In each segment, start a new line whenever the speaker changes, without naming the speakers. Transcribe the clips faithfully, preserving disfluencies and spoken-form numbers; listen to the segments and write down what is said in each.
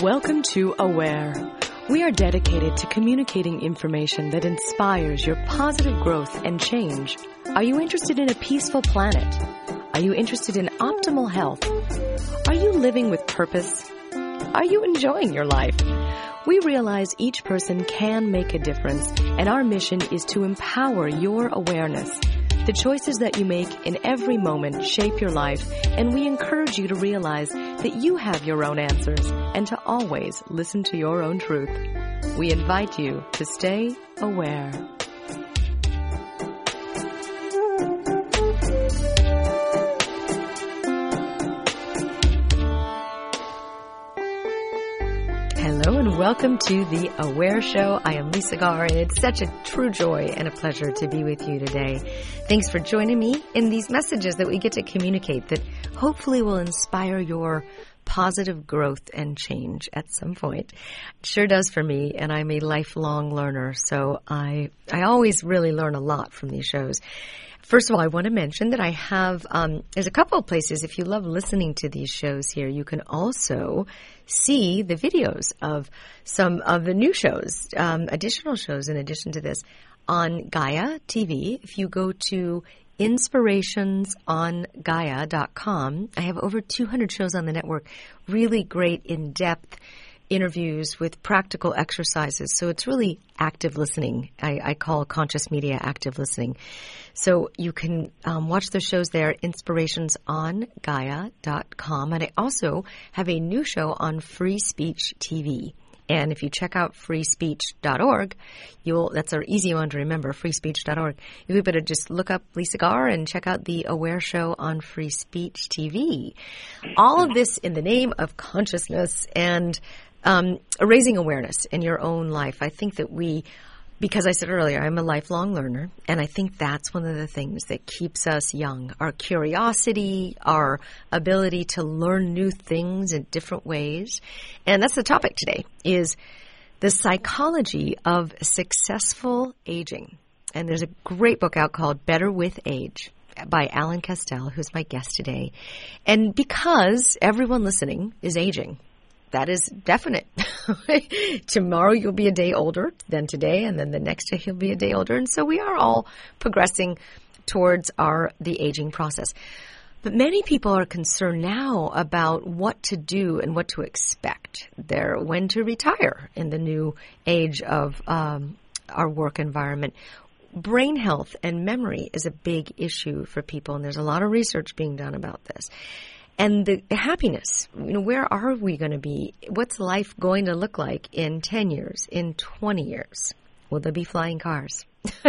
Welcome to Aware. We are dedicated to communicating information that inspires your positive growth and change. Are you interested in a peaceful planet? Are you interested in optimal health? Are you living with purpose? Are you enjoying your life? We realize each person can make a difference, and our mission is to empower your awareness. The choices that you make in every moment shape your life, and we encourage you to realize that you have your own answers and to always listen to your own truth. We invite you to stay aware. Hello and welcome to the Aware Show. I am Lisa Garr, and it's such a true joy and a pleasure to be with you today. Thanks for joining me in these messages that we get to communicate that hopefully will inspire your positive growth and change at some point. It sure does for me, and I'm a lifelong learner, so I I always really learn a lot from these shows. First of all, I want to mention that I have, um, there's a couple of places, if you love listening to these shows here, you can also see the videos of some of the new shows, um, additional shows in addition to this, on Gaia T V. If you go to inspirations on gaia dot com, I have over two hundred shows on the network, really great in-depth interviews with practical exercises. So it's really active listening. I, I call conscious media active listening. So you can um, watch the shows there, inspirations on gaia dot com. And I also have a new show on Free Speech T V. And if you check out free speech dot org, you'll, that's our easy one to remember, free speech dot org. You'll be able to just look up Lisa Garr and check out the Aware Show on Free Speech T V. All of this in the name of consciousness and Um, raising awareness in your own life. I think that we, because I said earlier, I'm a lifelong learner, and I think that's one of the things that keeps us young. Our curiosity, our ability to learn new things in different ways. And that's the topic today, is the psychology of successful aging. And there's a great book out called Better with Age by Alan Castell, who's my guest today. And because everyone listening is aging, that is definite. Tomorrow you'll be a day older than today, and then the next day you'll be a day older. And so we are all progressing towards our the aging process. But many people are concerned now about what to do and what to expect there, when to retire in the new age of um, our work environment. Brain health and memory is a big issue for people, and there's a lot of research being done about this. And the happiness, you know, where are we going to be? What's life going to look like in ten years, in twenty years? Will there be flying cars?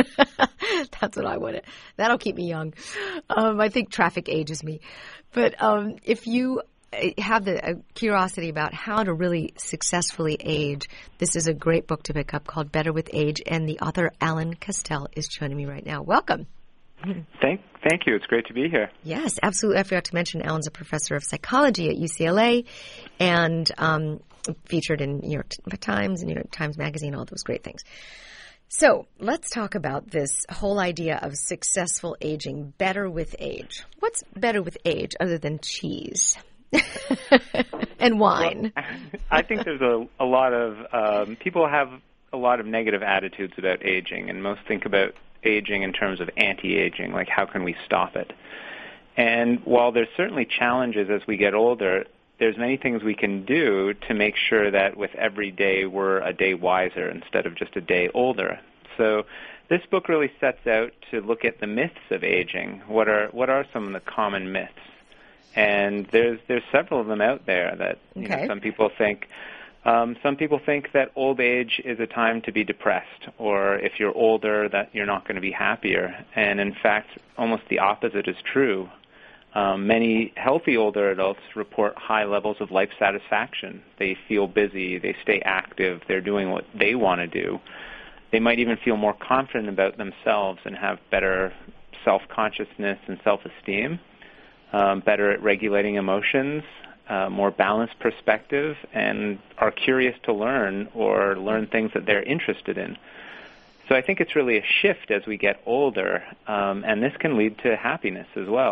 That's what I want to, that'll keep me young. Um, I think traffic ages me. But um, if you have the uh, curiosity about how to really successfully age, this is a great book to pick up called Better with Age. And the author, Alan Castell, is joining me right now. Welcome.
Thank, thank you. It's great to be here.
Yes, absolutely. I forgot to mention Alan's a professor of psychology at U C L A and um, featured in New York Times, New York Times Magazine, all those great things. So let's talk about this whole idea of successful aging, better with age. What's better with age other than cheese and wine?
Well, I think there's a, a lot of um, people have a lot of negative attitudes about aging, and most think about aging in terms of anti-aging, like how can we stop it? And while there's certainly challenges as we get older, there's many things we can do to make sure that with every day we're a day wiser instead of just a day older. So this book really sets out to look at the myths of aging. What are what are some of the common myths? And there's there's several of them out there that you
okay.
know, some people think Um, some people think that old age is a time to be depressed, or if you're older, that you're not going to be happier. And in fact, almost the opposite is true. Um, many healthy older adults report high levels of life satisfaction. They feel busy, they stay active, they're doing what they want to do. They might even feel more confident about themselves and have better self-consciousness and self-esteem, um, better at regulating emotions, Uh, more balanced perspective, and are curious to learn or learn things that they're interested in. So I think it's really a shift as we get older, um, and this can lead to happiness as well.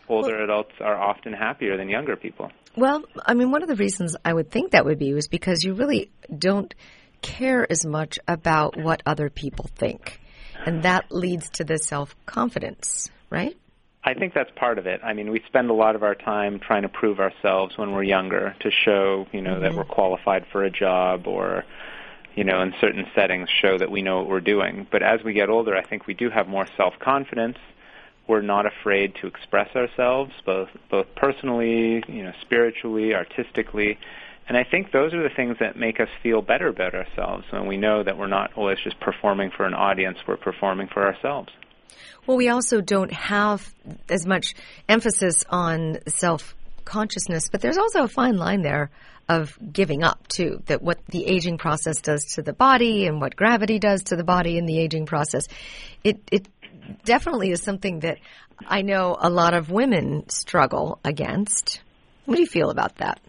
older
well,
adults are often happier than younger people.
Well, I mean, one of the reasons I would think that would be was because you really don't care as much about what other people think. And that leads to the self-confidence, right?
I think that's part of it. I mean, we spend a lot of our time trying to prove ourselves when we're younger to show, you know, mm-hmm. that we're qualified for a job or, you know, in certain settings show that we know what we're doing. But as we get older, I think we do have more self-confidence. We're not afraid to express ourselves, both both personally, you know, spiritually, artistically. And I think those are the things that make us feel better about ourselves when we know that we're not always just performing for an audience, we're performing for ourselves.
Well, we also don't have as much emphasis on self-consciousness, but there's also a fine line there of giving up, too, that what the aging process does to the body and what gravity does to the body in the aging process. It, it definitely is something that I know a lot of women struggle against. What do you feel about that?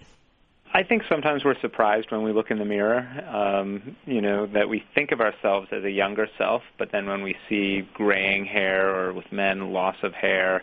I think sometimes we're surprised when we look in the mirror, um, you know, that we think of ourselves as a younger self, but then when we see graying hair or with men, loss of hair,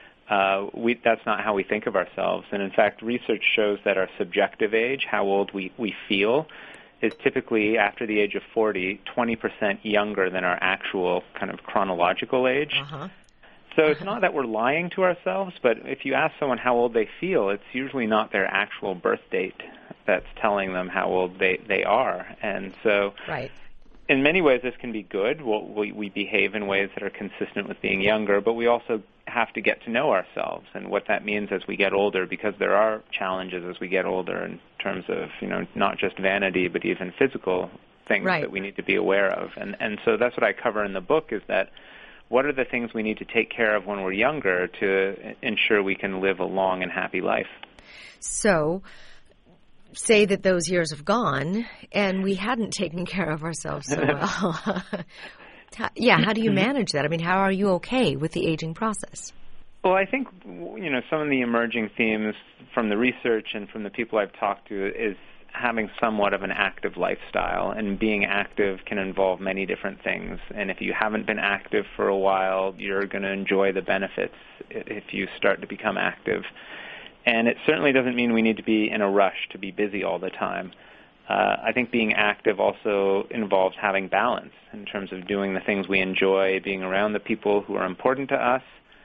uh, we, that's not how we think of ourselves. And in fact, research shows that our subjective age, how old we, we feel, is typically, after the age of forty, twenty percent younger than our actual kind of chronological age.
Uh-huh.
So it's not that we're lying to ourselves, but if you ask someone how old they feel, it's usually not their actual birth date that's telling them how old they, they are. And so
right.
in many ways this can be good. We'll, we, we behave in ways that are consistent with being younger, but we also have to get to know ourselves and what that means as we get older, because there are challenges as we get older in terms of, you know, not just vanity, but even physical things
right.
that we need to be aware of. And, and so that's what I cover in the book, is that what are the things we need to take care of when we're younger to ensure we can live a long and happy life?
So, say that those years have gone and we hadn't taken care of ourselves so well. Yeah, how do you manage that? I mean, how are you okay with the aging process?
Well, I think, you know, some of the emerging themes from the research and from the people I've talked to is having somewhat of an active lifestyle, and being active can involve many different things. And if you haven't been active for a while, you're going to enjoy the benefits if you start to become active. And it certainly doesn't mean we need to be in a rush to be busy all the time. Uh, I think being active also involves having balance in terms of doing the things we enjoy, being around the people who are important to us,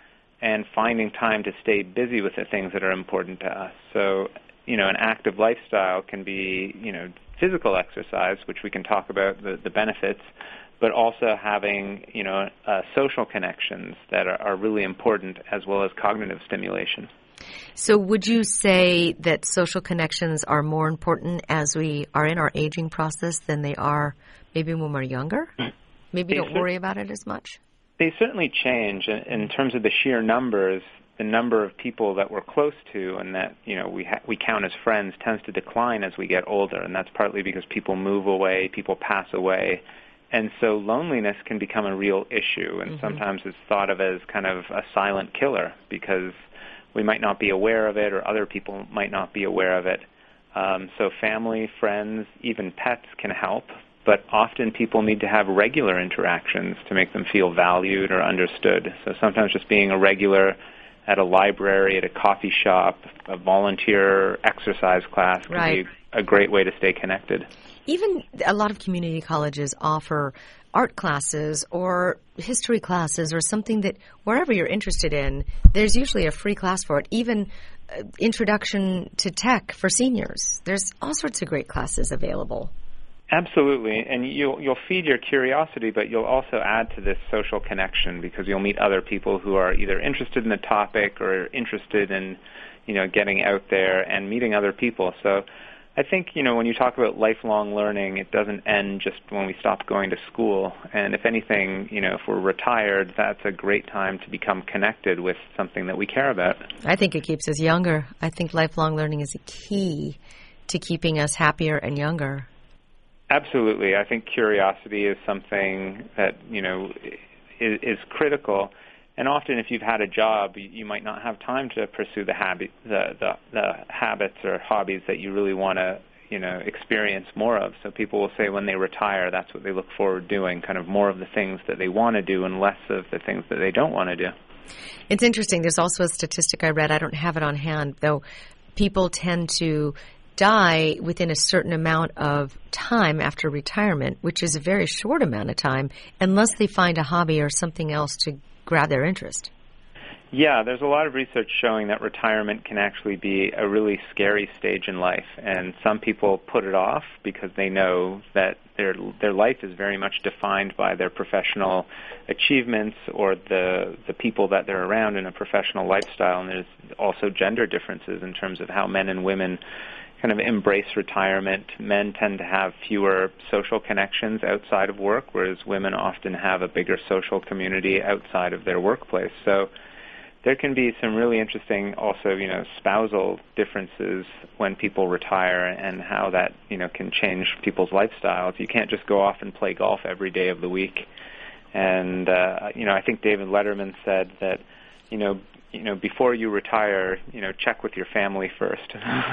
and finding time to stay busy with the things that are important to us. So, you know, an active lifestyle can be, you know, physical exercise, which we can talk about the, the benefits, but also having, you know, uh, social connections that are, are really important, as well as cognitive stimulation.
So would you say that social connections are more important as we are in our aging process than they are maybe when we're younger? Maybe
they
don't worry about it as much?
They certainly change in, in terms of the sheer numbers. The number of people that we're close to and that, you know, we ha- we count as friends tends to decline as we get older, and that's partly because people move away, people pass away, and so loneliness can become a real issue, and mm-hmm. sometimes it's thought of as kind of a silent killer because we might not be aware of it, or other people might not be aware of it. Um, so family, friends, even pets can help, but often people need to have regular interactions to make them feel valued or understood. So sometimes just being a regular at a library, at a coffee shop, a volunteer exercise class can
right.
be a great way to stay connected.
Even a lot of community colleges offer art classes or history classes or something that wherever you're interested in, there's usually a free class for it. Even uh, introduction to tech for seniors. There's all sorts of great classes available.
Absolutely, and you'll you'll feed your curiosity, but you'll also add to this social connection because you'll meet other people who are either interested in the topic or interested in, you know, getting out there and meeting other people. So I think, you know, when you talk about lifelong learning, it doesn't end just when we stop going to school. And if anything, you know, if we're retired, that's a great time to become connected with something that we care about.
I think it keeps us younger. I think lifelong learning is a key to keeping us happier and younger.
Absolutely. I think curiosity is something that, you know, is, is critical. And often if you've had a job, you, you might not have time to pursue the, habit, the, the, the habits or hobbies that you really want to, you know, experience more of. So people will say when they retire, that's what they look forward to doing, kind of more of the things that they want to do and less of the things that they don't want to do.
It's interesting. There's also a statistic I read. I don't have it on hand, though. People tend to die within a certain amount of time after retirement, which is a very short amount of time, unless they find a hobby or something else to grab their interest.
Yeah, there's a lot of research showing that retirement can actually be a really scary stage in life, and some people put it off because they know that their their life is very much defined by their professional achievements or the the people that they're around in a professional lifestyle, and there's also gender differences in terms of how men and women kind of embrace retirement. Men tend to have fewer social connections outside of work, whereas women often have a bigger social community outside of their workplace. So there can be some really interesting also, you know, spousal differences when people retire and how that, you know, can change people's lifestyles. You can't just go off and play golf every day of the week. And, uh, you know, I think David Letterman said that, you know, you know, before you retire, you know, check with your family first.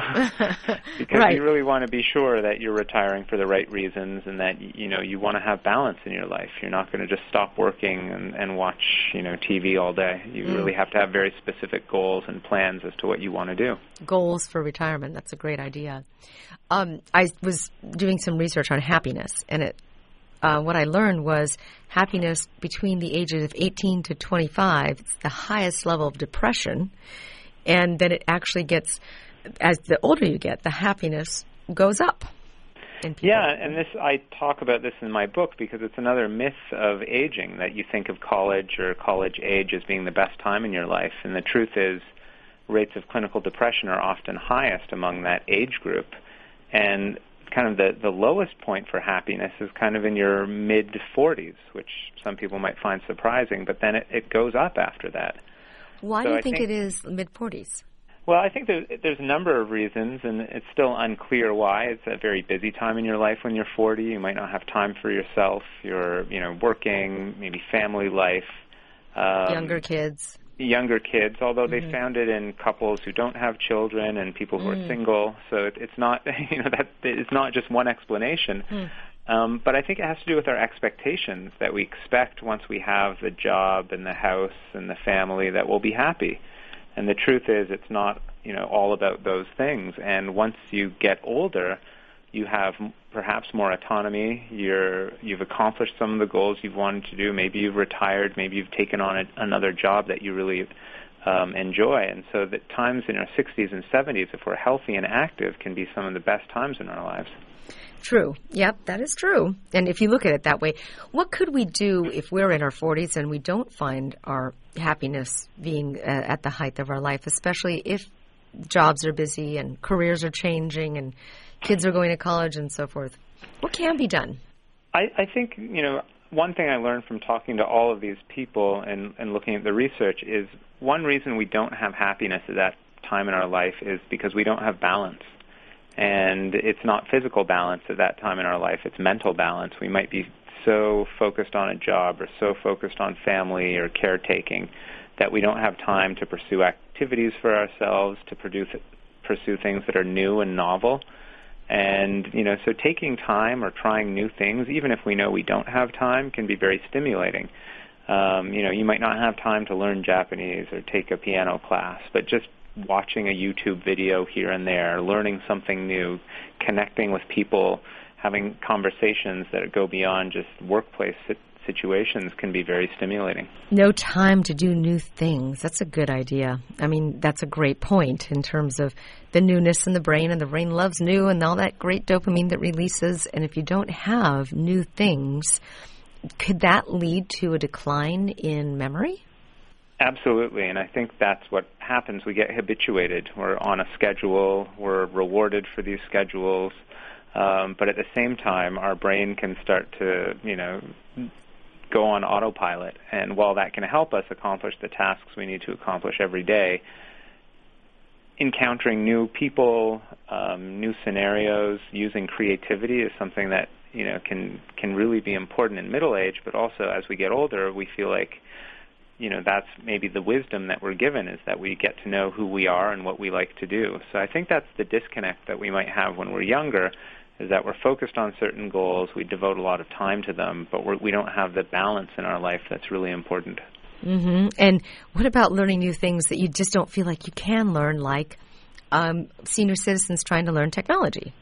Because
right.
you really want to be sure that you're retiring for the right reasons and that, you know, you want to have balance in your life. You're not going to just stop working and, and watch, you know, T V all day. You mm. really have to have very specific goals and plans as to what you want to do.
Goals for retirement. That's a great idea. Um, I was doing some research on happiness, and it Uh, what I learned was happiness between the ages of eighteen to twenty-five, it's the highest level of depression, and then it actually gets, as the older you get, the happiness goes up. In people.
Yeah, and this I talk about this in my book because it's another myth of aging, that you think of college or college age as being the best time in your life, and the truth is rates of clinical depression are often highest among that age group, and kind of the, the lowest point for happiness is kind of in your mid-forties, which some people might find surprising, but then it, it goes up after that.
Why
so
do you
I
think,
think
it is mid-forties?
Well, I think there's, there's a number of reasons, and it's still unclear why. It's a very busy time in your life when you're forty. You might not have time for yourself. You're, you know, working, maybe family life. Um,
Younger kids.
Younger kids, although
mm-hmm.
they found it in couples who don't have children and people who mm. are single. So it, it's not, you know, that it's not just one explanation. Mm. Um, but I think it has to do with our expectations that we expect once we have the job and the house and the family that we'll be happy. And the truth is, it's not, you know, all about those things. And once you get older, you have perhaps more autonomy. You're, you've accomplished some of the goals you've wanted to do. Maybe you've retired. Maybe you've taken on a, another job that you really um, enjoy. And so that times in our sixties and seventies, if we're healthy and active, can be some of the best times in our lives.
True. Yep, that is true. And if you look at it that way, what could we do if we're in our forties and we don't find our happiness being uh, at the height of our life, especially if jobs are busy and careers are changing and kids are going to college and so forth? What can be done?
I, I think, you know, one thing I learned from talking to all of these people and, and looking at the research is one reason we don't have happiness at that time in our life is because we don't have balance. And it's not physical balance at that time in our life, it's mental balance. We might be so focused on a job or so focused on family or caretaking that we don't have time to pursue activities for ourselves, to produce, pursue things that are new and novel. And, you know, so taking time or trying new things, even if we know we don't have time, can be very stimulating. Um, you know, you might not have time to learn Japanese or take a piano class, but just watching a YouTube video here and there, learning something new, connecting with people, having conversations that go beyond just workplace situations can be very stimulating.
No time to do new things. That's a good idea. I mean, that's a great point in terms of the newness in the brain, and the brain loves new and all that great dopamine that releases. And if you don't have new things, could that lead to a decline in memory?
Absolutely, and I think that's what happens. We get habituated. We're on a schedule. We're rewarded for these schedules. Um, but at the same time, our brain can start to, you know, go on autopilot. And while that can help us accomplish the tasks we need to accomplish every day, encountering new people, um, new scenarios, using creativity is something that, you know, can can really be important in middle age. But also as we get older, we feel like, you know, that's maybe the wisdom that we're given, is that we get to know who we are and what we like to do. So I think that's the disconnect that we might have when we're younger, is that we're focused on certain goals, we devote a lot of time to them, but we're, we don't have the balance in our life that's really important.
Mm-hmm. And what about learning new things that you just don't feel like you can learn, like um, senior citizens trying to learn technology?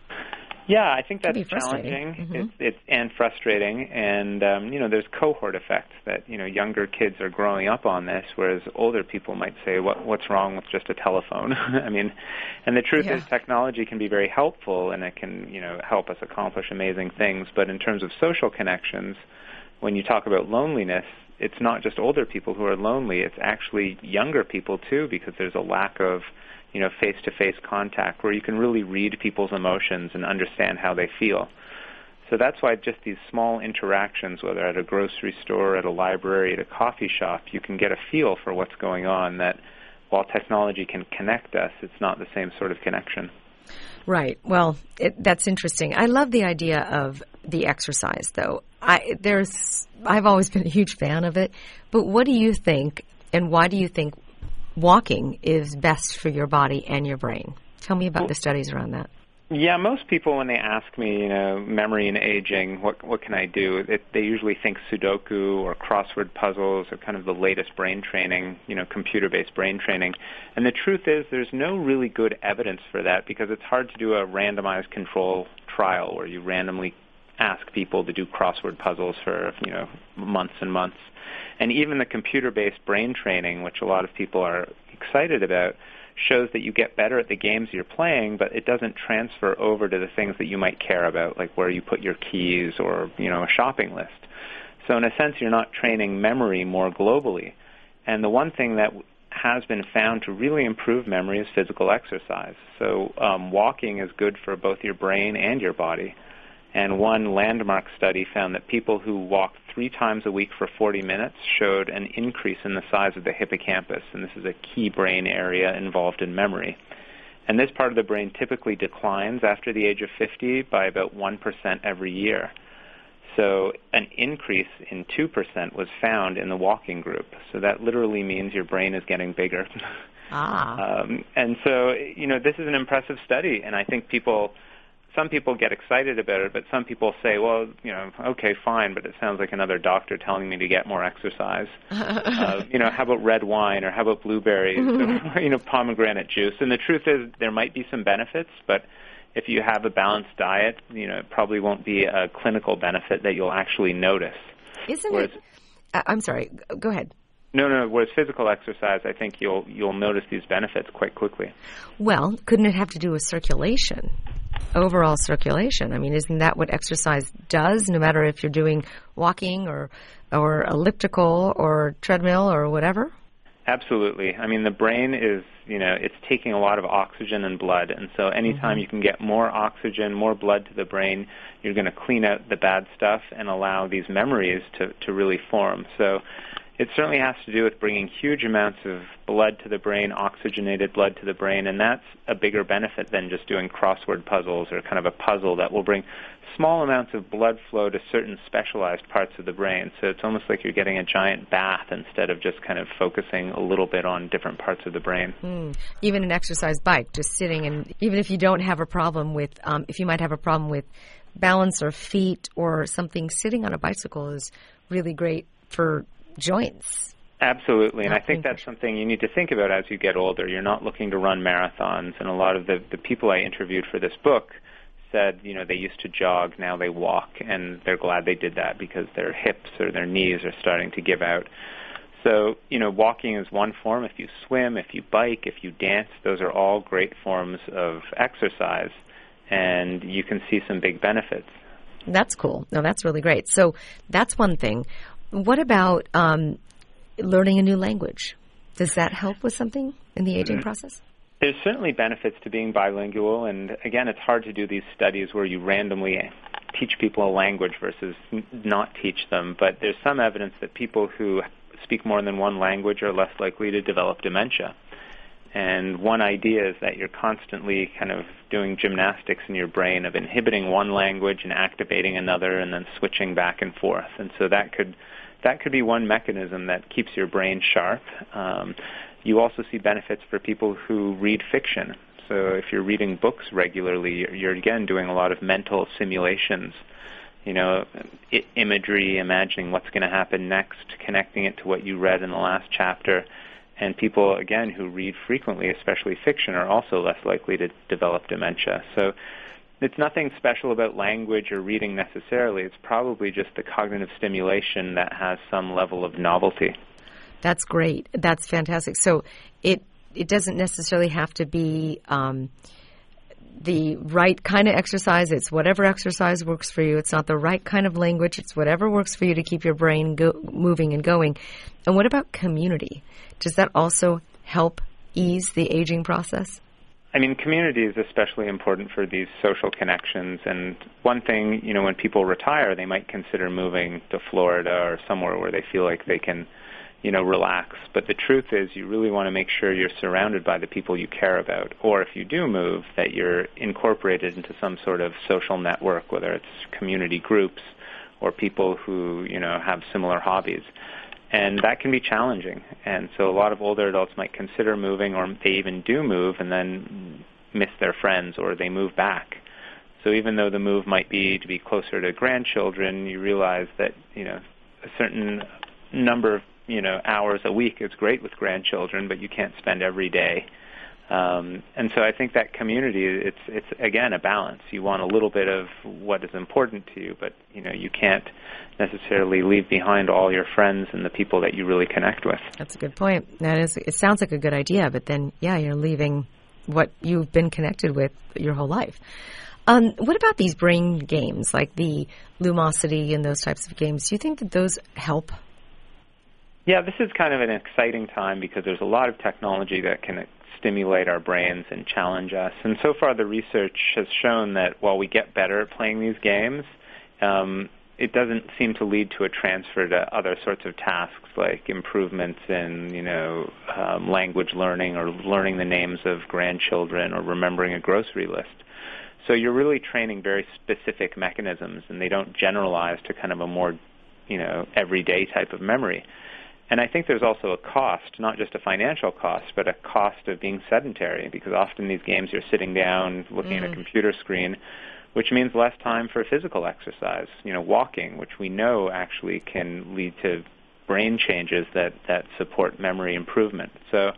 Yeah, I think that's
challenging
mm-hmm.
it's,
it's, and frustrating. And, um, you know, there's cohort effect that, you know, younger kids are growing up on this, whereas older people might say, what, what's wrong with just a telephone? I mean, and the truth
yeah.
is technology can be very helpful and it can, you know, help us accomplish amazing things. But in terms of social connections, when you talk about loneliness, it's not just older people who are lonely. It's actually younger people, too, because there's a lack of you know, face-to-face contact where you can really read people's emotions and understand how they feel. So that's why just these small interactions, whether at a grocery store, at a library, at a coffee shop, you can get a feel for what's going on, that while technology can connect us, it's not the same sort of connection.
Right. Well, it, that's interesting. I love the idea of the exercise, though. I, there's, I've always been a huge fan of it. But what do you think, and why do you think walking is best for your body and your brain? Tell me about the studies around that.
Yeah, most people, when they ask me, you know, memory and aging, what what can I do? It, they usually think Sudoku or crossword puzzles or kind of the latest brain training, you know, computer-based brain training. And the truth is there's no really good evidence for that because it's hard to do a randomized control trial where you randomly ask people to do crossword puzzles for, you know, months and months. And even the computer-based brain training, which a lot of people are excited about, shows that you get better at the games you're playing, but it doesn't transfer over to the things that you might care about, like where you put your keys or, you know, a shopping list. So in a sense, you're not training memory more globally. And the one thing that has been found to really improve memory is physical exercise. So um, walking is good for both your brain and your body. And one landmark study found that people who walked three times a week for forty minutes showed an increase in the size of the hippocampus, and this is a key brain area involved in memory. And this part of the brain typically declines after the age of fifty by about one percent every year. So an increase in two percent was found in the walking group. So that literally means your brain is getting bigger.
Ah.
um, and so, you know, this is an impressive study, and I think people... Some people get excited about it, but some people say, well, you know, okay, fine, but it sounds like another doctor telling me to get more exercise. uh, you know, how about red wine or how about blueberries or, you know, pomegranate juice? And the truth is there might be some benefits, but if you have a balanced diet, you know, it probably won't be a clinical benefit that you'll actually notice.
Isn't Whereas, it? Uh, I'm sorry. Go ahead.
No, no. Whereas physical exercise, I think you'll you'll notice these benefits quite quickly.
Well, couldn't it have to do with circulation? Overall circulation. I mean, isn't that what exercise does, no matter if you're doing walking or or elliptical or treadmill or whatever?
Absolutely. I mean, the brain is, you know, it's taking a lot of oxygen and blood, and so anytime mm-hmm. you can get more oxygen, more blood to the brain, you're going to clean out the bad stuff and allow these memories to, to really form. So it certainly has to do with bringing huge amounts of blood to the brain, oxygenated blood to the brain, and that's a bigger benefit than just doing crossword puzzles or kind of a puzzle that will bring small amounts of blood flow to certain specialized parts of the brain. So it's almost like you're getting a giant bath instead of just kind of focusing a little bit on different parts of the brain.
Mm. Even an exercise bike, just sitting, and even if you don't have a problem with, um, if you might have a problem with balance or feet or something, sitting on a bicycle is really great for joints.
Absolutely, and I think that's something you need to think about as you get older. You're not looking to run marathons, and a lot of the, the people I interviewed for this book said, you know, they used to jog, now they walk, and they're glad they did that because their hips or their knees are starting to give out. So, you know, walking is one form. If you swim, if you bike, if you dance, those are all great forms of exercise, and you can see some big benefits.
That's cool. No, that's really great. So that's one thing. What about um, learning a new language? Does that help with something in the aging mm-hmm. process?
There's certainly benefits to being bilingual, and again, it's hard to do these studies where you randomly teach people a language versus not teach them, but there's some evidence that people who speak more than one language are less likely to develop dementia. And one idea is that you're constantly kind of doing gymnastics in your brain of inhibiting one language and activating another and then switching back and forth. And so that could that could be one mechanism that keeps your brain sharp. Um, you also see benefits for people who read fiction. So if you're reading books regularly, you're, you're again doing a lot of mental simulations. you know, I- imagery, imagining what's going to happen next, connecting it to what you read in the last chapter. And people, again, who read frequently, especially fiction, are also less likely to develop dementia. So it's nothing special about language or reading necessarily. It's probably just the cognitive stimulation that has some level of novelty.
That's great. That's fantastic. So it it doesn't necessarily have to be um, the right kind of exercise. It's whatever exercise works for you. It's not the right kind of language. It's whatever works for you to keep your brain go- moving and going. And what about community? Does that also help ease the aging process?
I mean, community is especially important for these social connections. And one thing, you know, when people retire, they might consider moving to Florida or somewhere where they feel like they can, you know, relax. But the truth is you really want to make sure you're surrounded by the people you care about. Or if you do move, that you're incorporated into some sort of social network, whether it's community groups or people who, you know, have similar hobbies. And that can be challenging. And so a lot of older adults might consider moving, or they even do move and then miss their friends, or they move back. So even though the move might be to be closer to grandchildren, you realize that, you know, a certain number of, you know, hours a week is great with grandchildren, but you can't spend every day. Um, and so I think that community, it's, it's again, a balance. You want a little bit of what is important to you, but, you know, you can't necessarily leave behind all your friends and the people that you really connect with.
That's a good point. That is, it sounds like a good idea, but then, yeah, you're leaving what you've been connected with your whole life. Um, what about these brain games, like the Lumosity and those types of games? Do you think that those help?
Yeah, this is kind of an exciting time because there's a lot of technology that can stimulate our brains and challenge us. And so far the research has shown that while we get better at playing these games, um, it doesn't seem to lead to a transfer to other sorts of tasks like improvements in, you know, um, language learning or learning the names of grandchildren or remembering a grocery list. So you're really training very specific mechanisms, and they don't generalize to kind of a more, you know, everyday type of memory. And I think there's also a cost, not just a financial cost, but a cost of being sedentary, because often these games you're sitting down looking mm. at a computer screen, which means less time for physical exercise, you know, walking, which we know actually can lead to brain changes that, that support memory improvement. So,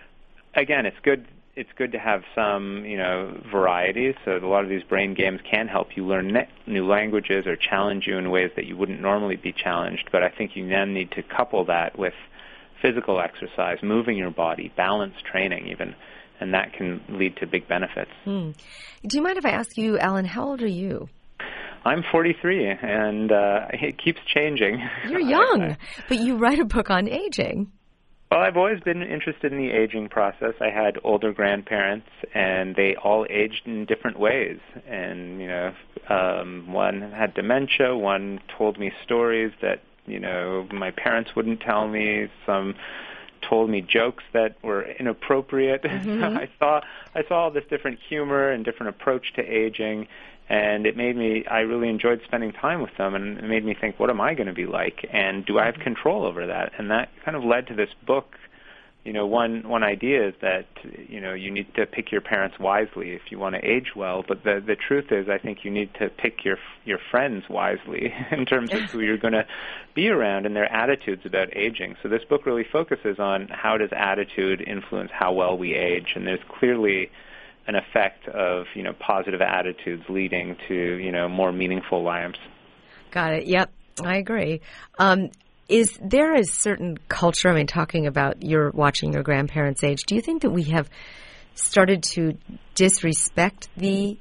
again, it's good it's good to have some, you know, variety. So a lot of these brain games can help you learn ne- new languages or challenge you in ways that you wouldn't normally be challenged. But I think you then need to couple that with physical exercise, moving your body, balance training even, and that can lead to big benefits.
Hmm. Do you mind if I ask you, Alan, how old are you?
I'm forty-three, and uh, it keeps changing.
You're young, but you write a book on aging.
Well, I've always been interested in the aging process. I had older grandparents, and they all aged in different ways. And, you know, um, one had dementia, one told me stories that, you know, my parents wouldn't tell me. Some told me jokes that were inappropriate. Mm-hmm. I saw I saw all this different humor and different approach to aging, and it made me, I really enjoyed spending time with them, and it made me think, what am I going to be like, and do I have control over that? And that kind of led to this book. You know, one one idea is that, you know, you need to pick your parents wisely if you want to age well, but the the truth is I think you need to pick your your friends wisely in terms of who you're going to be around and their attitudes about aging. So this book really focuses on how does attitude influence how well we age, and there's clearly an effect of, you know, positive attitudes leading to, you know, more meaningful lives.
Got it. Yep, I agree. Um, is there a certain culture, I mean, talking about your watching your grandparents age, do you think that we have started to disrespect the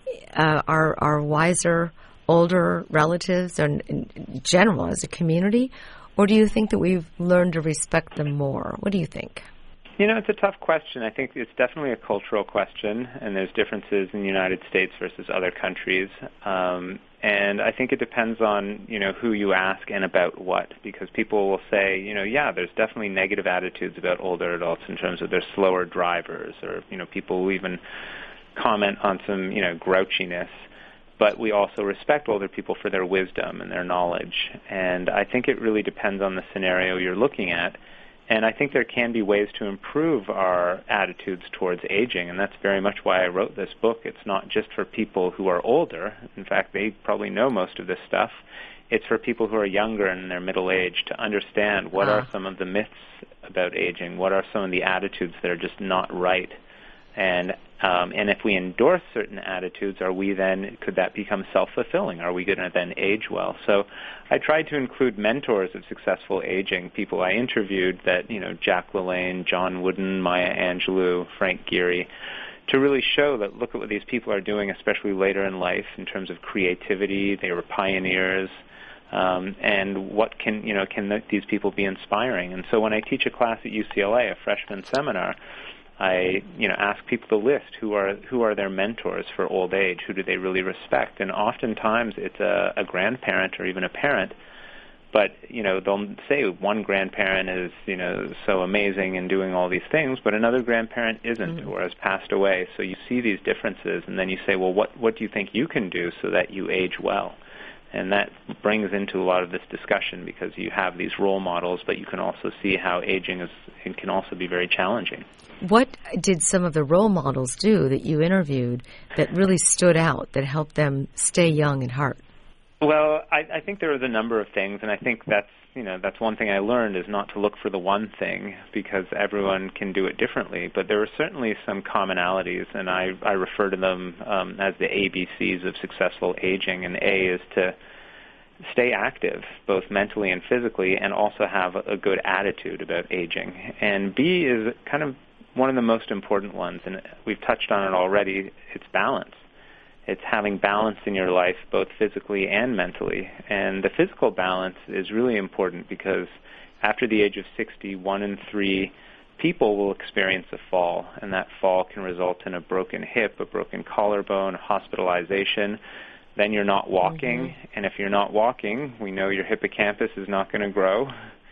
uh, our our wiser, older relatives and in general as a community, or do you think that we've learned to respect them more? What do you think?
You know, it's a tough question. I think it's definitely a cultural question, and there's differences in the United States versus other countries. Um, and I think it depends on, you know, who you ask and about what, because people will say, you know, yeah, there's definitely negative attitudes about older adults in terms of they're slower drivers, or, you know, people will even comment on some, you know, grouchiness. But we also respect older people for their wisdom and their knowledge. And I think it really depends on the scenario you're looking at. And I think there can be ways to improve our attitudes towards aging, and that's very much why I wrote this book. It's not just for people who are older. In fact, they probably know most of this stuff. It's for people who are younger and in their middle age to understand what uh. are some of the myths about aging, what are some of the attitudes that are just not right. And um, and if we endorse certain attitudes, are we then, could that become self-fulfilling? Are we going to then age well? So I tried to include mentors of successful aging, people I interviewed that, you know, Jack LaLanne, John Wooden, Maya Angelou, Frank Gehry, to really show that look at what these people are doing, especially later in life, in terms of creativity. They were pioneers. Um, and what can, you know, can th- these people be inspiring? And so when I teach a class at U C L A, a freshman seminar, I, you know, ask people to list who are who are their mentors for old age, who do they really respect, and oftentimes it's a, a grandparent or even a parent. But you know, they'll say one grandparent is, you know, so amazing and doing all these things, but another grandparent isn't mm-hmm. or has passed away. So you see these differences, and then you say, well, what what do you think you can do so that you age well? And that brings into a lot of this discussion because you have these role models, but you can also see how aging is it can also be very challenging.
What did some of the role models do that you interviewed that really stood out, that helped them stay young at heart?
Well, I, I think there was a number of things, and I think that's you know that's one thing I learned is not to look for the one thing because everyone can do it differently. But there were certainly some commonalities, and I, I refer to them um, as the A B Cs of successful aging. And A is to stay active, both mentally and physically, and also have a good attitude about aging. And B is kind of one of the most important ones, and we've touched on it already. It's balance. It's having balance in your life, both physically and mentally. And the physical balance is really important because after the age of sixty, one in three people will experience a fall, and that fall can result in a broken hip, a broken collarbone, hospitalization. Then you're not walking, mm-hmm. and if you're not walking, we know your hippocampus is not going to grow,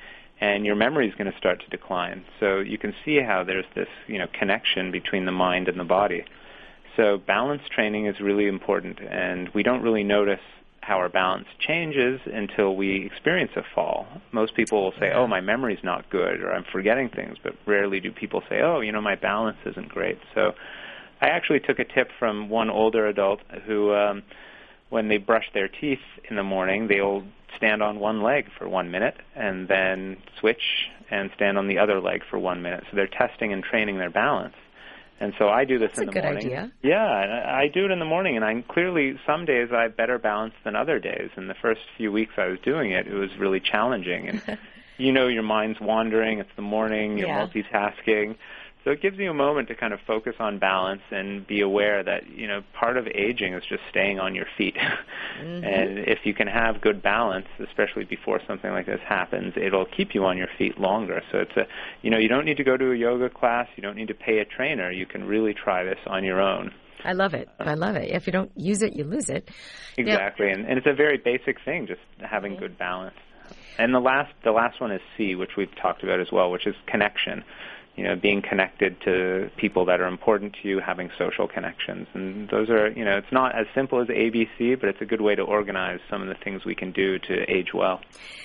and your memory is going to start to decline. So you can see how there's this, you know, connection between the mind and the body. So balance training is really important, and we don't really notice how our balance changes until we experience a fall. Most people will say, oh, my memory's not good, or I'm forgetting things, but rarely do people say, oh, you know, my balance isn't great. So I actually took a tip from one older adult who, um, when they brush their teeth in the morning, they'll stand on one leg for one minute and then switch and stand on the other leg for one minute. So they're testing and training their balance. And so I do this
That's
in the
a good
morning.
Idea.
Yeah, I, I do it in the morning, and I clearly some days I have better balance than other days. In the first few weeks I was doing it, it was really challenging. And you know, your mind's wandering. It's the morning. You're yeah. multitasking. So it gives you a moment to kind of focus on balance and be aware that, you know, part of aging is just staying on your feet. Mm-hmm. And if you can have good balance, especially before something like this happens, it'll keep you on your feet longer. So it's a, you know, you don't need to go to a yoga class. You don't need to pay a trainer. You can really try this on your own.
I love it. I love it. If you don't use it, you lose it.
Exactly. Now, and, and it's a very basic thing, just having mm-hmm. good balance. And the last, the last one is C, which we've talked about as well, which is connection. You know, being connected to people that are important to you, having social connections. And those are, you know, it's not as simple as A B C, but it's a good way to organize some of the things we can do to age well.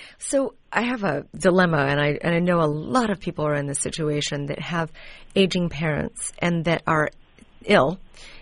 So I have a dilemma, and I, and I know a lot of people are in this situation that have aging parents and that are ill,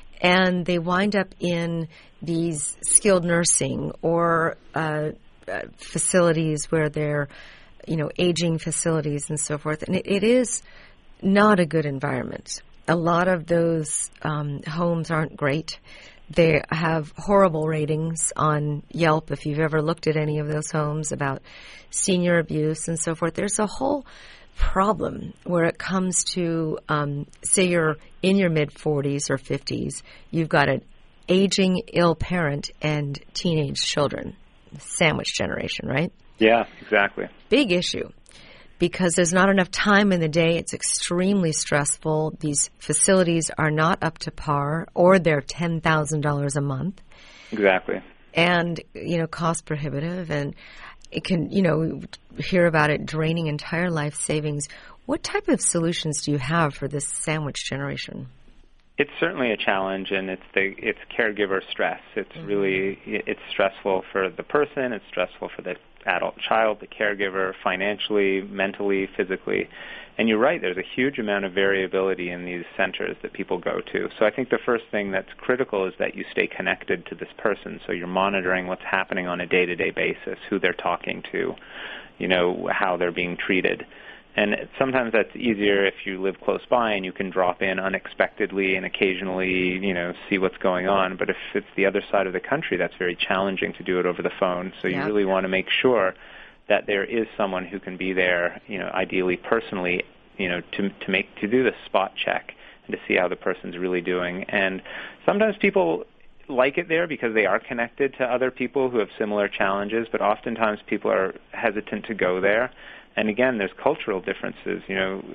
and they wind up in these skilled nursing or uh, uh, facilities where they're, you know, aging facilities and so forth. And it, it is not a good environment. A lot of those um, homes aren't great. They have horrible ratings on Yelp, if you've ever looked at any of those homes, about senior abuse and so forth. There's a whole problem where it comes to, um, say you're in your mid-forties or fifties, you've got an aging ill parent and teenage children. Sandwich generation, right?
Yeah, exactly.
Big issue. Because there's not enough time in the day. It's extremely stressful. These facilities are not up to par, or they're ten thousand dollars a month.
Exactly.
And, you know, cost prohibitive. And it can, you know, hear about it draining entire life savings. What type of solutions do you have for this sandwich generation?
It's certainly a challenge, and it's the it's caregiver stress. It's mm-hmm. really it's stressful for the person. It's stressful for the adult child, the caregiver, financially, mentally, physically. And you're right, there's a huge amount of variability in these centers that people go to. So I think the first thing that's critical is that you stay connected to this person. So you're monitoring what's happening on a day-to-day basis, who they're talking to, you know, how they're being treated. And sometimes that's easier if you live close by and you can drop in unexpectedly and occasionally, you know, see what's going on. But if it's the other side of the country, that's very challenging to do it over the phone. So you
yeah.
really want to make sure that there is someone who can be there, you know, ideally personally, you know, to to make to do the spot check and to see how the person's really doing. And sometimes people like it there because they are connected to other people who have similar challenges, but oftentimes people are hesitant to go there. And again, there's cultural differences. You know,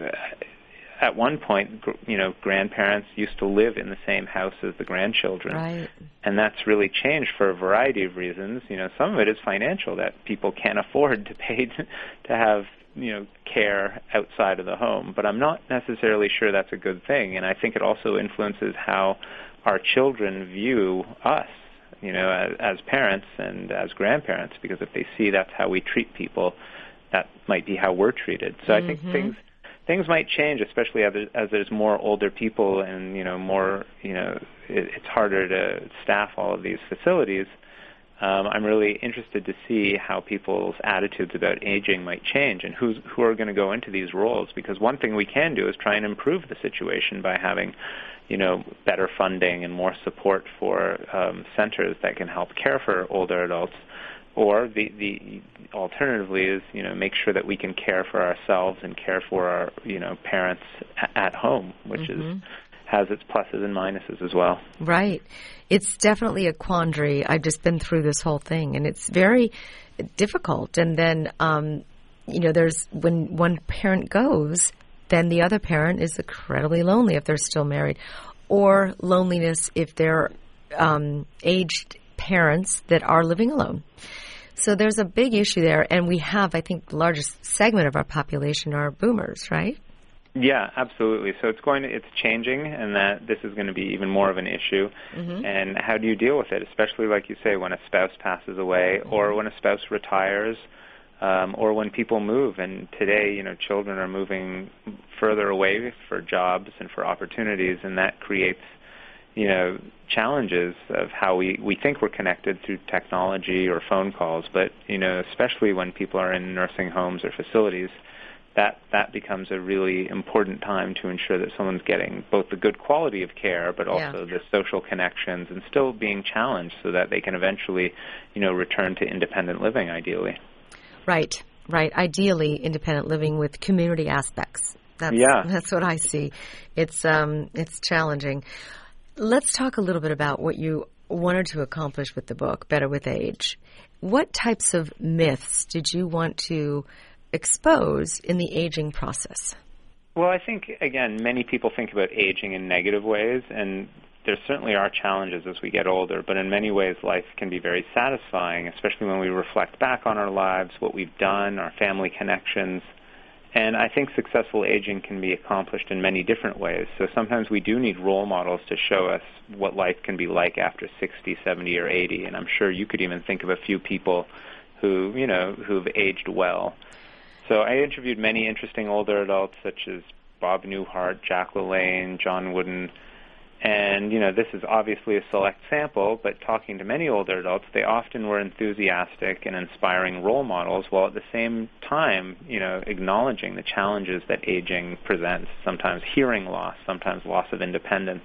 at one point, you know, grandparents used to live in the same house as the grandchildren.
Right.
And that's really changed for a variety of reasons. You know, some of it is financial, that people can't afford to pay to, to have, you know, care outside of the home. But I'm not necessarily sure that's a good thing. And I think it also influences how our children view us, you know, as, as parents and as grandparents, because if they see that's how we treat people, that might be how we're treated. So mm-hmm. I think things things might change, especially as, as there's more older people and, you know, more, you know, it, it's harder to staff all of these facilities. Um, I'm really interested to see how people's attitudes about aging might change and who's, who are going to go into these roles, because one thing we can do is try and improve the situation by having, you know, better funding and more support for um, centers that can help care for older adults. Or the, the alternatively is, you know, make sure that we can care for ourselves and care for our, you know, parents at home, which mm-hmm. is has its pluses and minuses as well.
Right. It's definitely a quandary. I've just been through this whole thing, and it's very difficult. And then, um, you know, there's when one parent goes, then the other parent is incredibly lonely if they're still married, or loneliness if they're um, aged parents that are living alone. So there's a big issue there, and we have, I think, the largest segment of our population are boomers, right?
Yeah, absolutely. So it's going to, it's changing, and that this is going to be even more of an issue. Mm-hmm. And how do you deal with it, especially, like you say, when a spouse passes away, mm-hmm. or when a spouse retires, um, or when people move. And today, you know, children are moving further away for jobs and for opportunities, and that creates, you know, challenges of how we, we think we're connected through technology or phone calls, but, you know, especially when people are in nursing homes or facilities, that that becomes a really important time to ensure that someone's getting both the good quality of care, but also yeah. the social connections, and still being challenged so that they can eventually, you know, return to independent living, ideally.
Right, right. Ideally, independent living with community aspects. That's,
yeah.
that's what I see. It's um, it's challenging. Let's talk a little bit about what you wanted to accomplish with the book, Better with Age. What types of myths did you want to expose in the aging process?
Well, I think, again, many people think about aging in negative ways, and there certainly are challenges as we get older, but in many ways life can be very satisfying, especially when we reflect back on our lives, what we've done, our family connections. And I think successful aging can be accomplished in many different ways. So sometimes we do need role models to show us what life can be like after sixty, seventy, or eighty. And I'm sure you could even think of a few people who, you know, who've aged well. So I interviewed many interesting older adults such as Bob Newhart, Jack LaLanne, John Wooden. And, you know, this is obviously a select sample, but talking to many older adults, they often were enthusiastic and inspiring role models, while at the same time, you know, acknowledging the challenges that aging presents, sometimes hearing loss, sometimes loss of independence.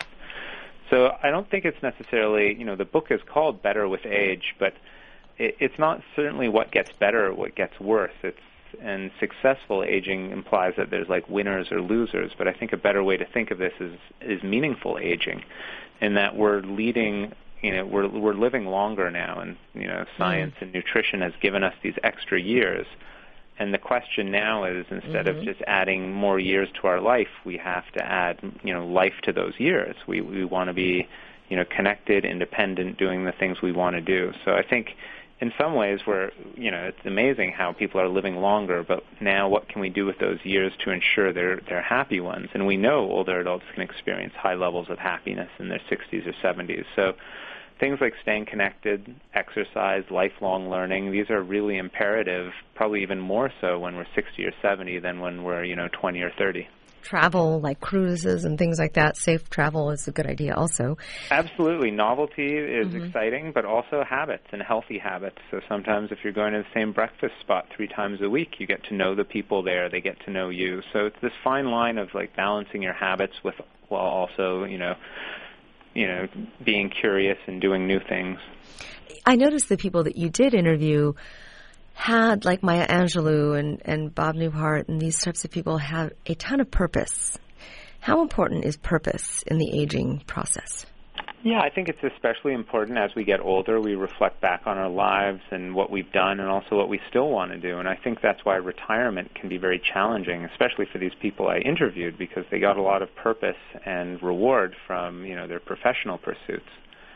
So I don't think it's necessarily, you know, the book is called Better with Age, but it, it's not certainly what gets better or what gets worse. It's And successful aging implies that there's like winners or losers, but I think a better way to think of this is is meaningful aging, in that we're leading, you know, we're we're living longer now, and you know, science mm-hmm. and nutrition has given us these extra years. And the question now is, instead mm-hmm. of just adding more years to our life, we have to add, you know, life to those years. We we want to be, you know, connected, independent, doing the things we want to do. So I think, in some ways, we're, you know, it's amazing how people are living longer, but now what can we do with those years to ensure they're they're happy ones? And we know older adults can experience high levels of happiness in their sixties or seventies. So things like staying connected, exercise, lifelong learning, these are really imperative, probably even more so when we're sixty or seventy than when we're, you know, twenty or thirty.
Travel, like cruises and things like that, safe travel is a good idea also.
Absolutely. Novelty is
Mm-hmm.
exciting, but also habits and healthy habits. So sometimes if you're going to the same breakfast spot three times a week, you get to know the people there, they get to know you. So it's this fine line of like balancing your habits with while also, you know, you know, being curious and doing new things.
I noticed the people that you did interview had, like Maya Angelou and, and Bob Newhart and these types of people, have a ton of purpose. How important is purpose in the aging process?
Yeah, I think it's especially important as we get older. We reflect back on our lives and what we've done and also what we still want to do. And I think that's why retirement can be very challenging, especially for these people I interviewed, because they got a lot of purpose and reward from, you know, their professional pursuits.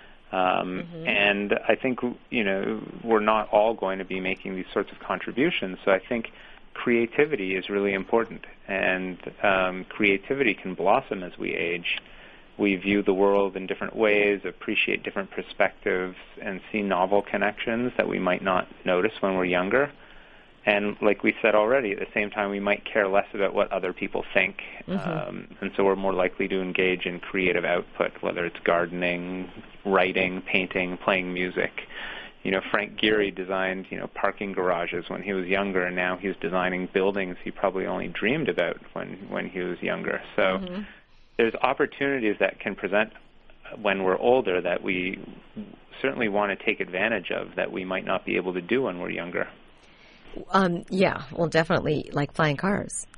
Um, mm-hmm. And I think, you know, we're not all going to be making these sorts of contributions. So I think creativity is really important. And um, creativity can blossom as we age. We view the world in different ways, appreciate different perspectives, and see novel connections that we might not notice when we're younger. And like we said already, at the same time, we might care less about what other people think. Mm-hmm. Um, and so we're more likely to engage in creative output, whether it's gardening, writing, painting, playing music. You know, Frank Gehry designed, you know, parking garages when he was younger, and now he's designing buildings he probably only dreamed about when, when he was younger. So mm-hmm. there's opportunities that can present when we're older that we certainly want to take advantage of that we might not be able to do when we're younger.
Um, yeah, well, definitely, like flying cars.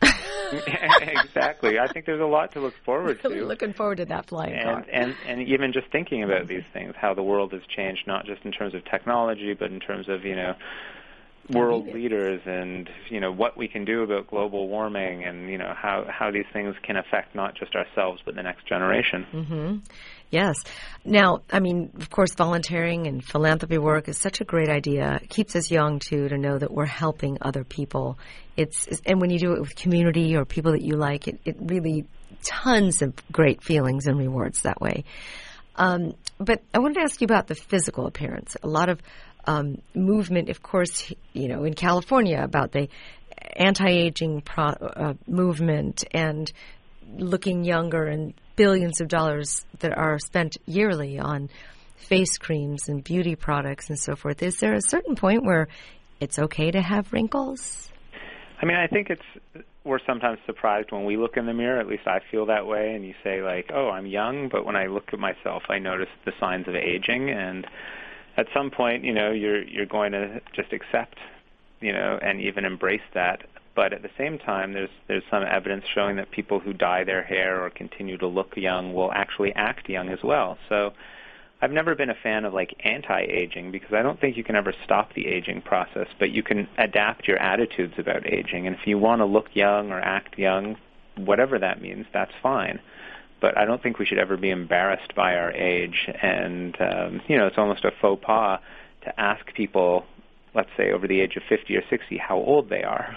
Exactly. I think there's a lot to look forward
Really
to.
Looking forward to that flying
and,
car.
And, and even just thinking about these things, how the world has changed, not just in terms of technology, but in terms of, you know, world leaders and, you know, what we can do about global warming and, you know, how, how these things can affect not just ourselves, but the next generation.
Mm-hmm. Yes. Now, I mean, of course, volunteering and philanthropy work is such a great idea. It keeps us young, too, to know that we're helping other people. It's, it's and when you do it with community or people that you like, it, it really tons of great feelings and rewards that way. Um, but I wanted to ask you about the physical appearance. A lot of um, movement, of course, you know, in California about the anti-aging pro, uh, movement and looking younger, and billions of dollars that are spent yearly on face creams and beauty products and so forth. Is there a certain point where it's okay to have wrinkles?
I mean, I think it's we're sometimes surprised when we look in the mirror. At least I feel that way. And you say, like, oh, I'm young, but when I look at myself, I notice the signs of aging. And at some point, you know, you're you're going to just accept, you know, and even embrace that. But at the same time, there's there's some evidence showing that people who dye their hair or continue to look young will actually act young as well. So I've never been a fan of, like, anti-aging because I don't think you can ever stop the aging process, but you can adapt your attitudes about aging. And if you want to look young or act young, whatever that means, that's fine. But I don't think we should ever be embarrassed by our age. And, um, you know, it's almost a faux pas to ask people, let's say over the age of fifty or sixty, how old they are.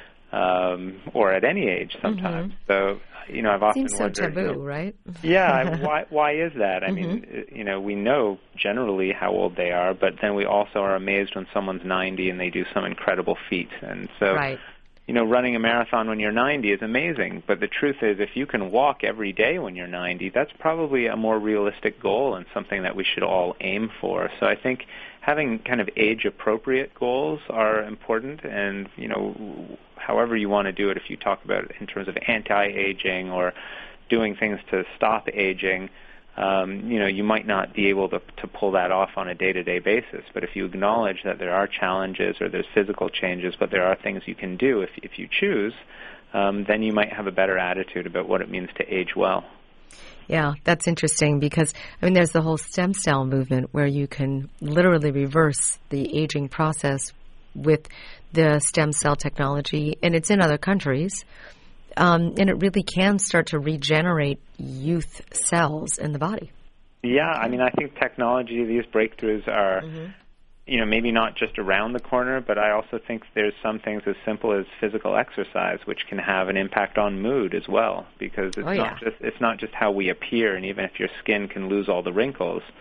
Um, or at any age sometimes. Mm-hmm. So, you know, I've often
Seems so
wondered...
taboo, right?
Yeah, why why is that? I
mm-hmm.
mean, you know, we know generally how old they are, but then we also are amazed when someone's ninety and they do some incredible feat. And so,
right.
you know, running a marathon when you're ninety is amazing, but the truth is if you can walk every day when you're ninety, that's probably a more realistic goal and something that we should all aim for. So I think having kind of age-appropriate goals are important, and, you know, however you want to do it, if you talk about it in terms of anti-aging or doing things to stop aging, um, you know, you might not be able to, to pull that off on a day-to-day basis. But if you acknowledge that there are challenges or there's physical changes, but there are things you can do if, if you choose, um, then you might have a better attitude about what it means to age well.
Yeah, that's interesting because, I mean, there's the whole stem cell movement where you can literally reverse the aging process with the stem cell technology, and it's in other countries, um, and it really can start to regenerate youth cells in the body.
Yeah, I mean, I think technology, these breakthroughs are,
mm-hmm.
you know, maybe not just around the corner, but I also think there's some things as simple as physical exercise which can have an impact on mood as well, because it's
oh,
not
yeah.
just it's not just how we appear, and even if your skin can lose all the wrinkles,